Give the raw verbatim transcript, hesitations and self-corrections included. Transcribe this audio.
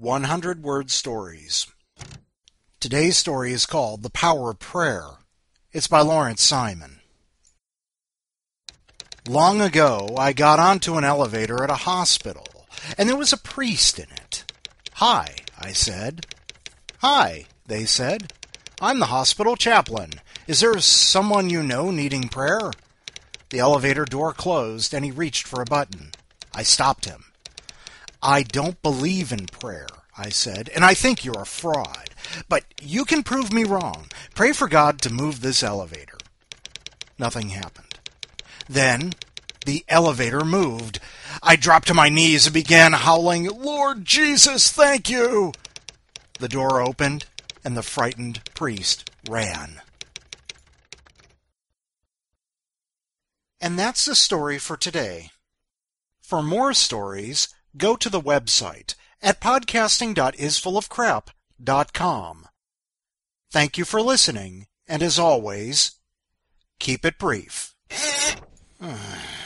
one hundred word stories. Today's story is called The Power of Prayer. It's by Lawrence Simon. Long ago, I got onto an elevator at a hospital, and there was a priest in it. "Hi," I said. "Hi," they said. "I'm the hospital chaplain. Is there someone you know needing prayer?" The elevator door closed, and he reached for a button. I stopped him. "I don't believe in prayer," I said, "and I think you're a fraud. But you can prove me wrong. Pray for God to move this elevator." Nothing happened. Then the elevator moved. I dropped to my knees and began howling, "Lord Jesus, thank you!" The door opened, and the frightened priest ran. And that's the story for today. For more stories, go to the website at podcasting dot is full of crap dot com. Thank you for listening, and as always, keep it brief.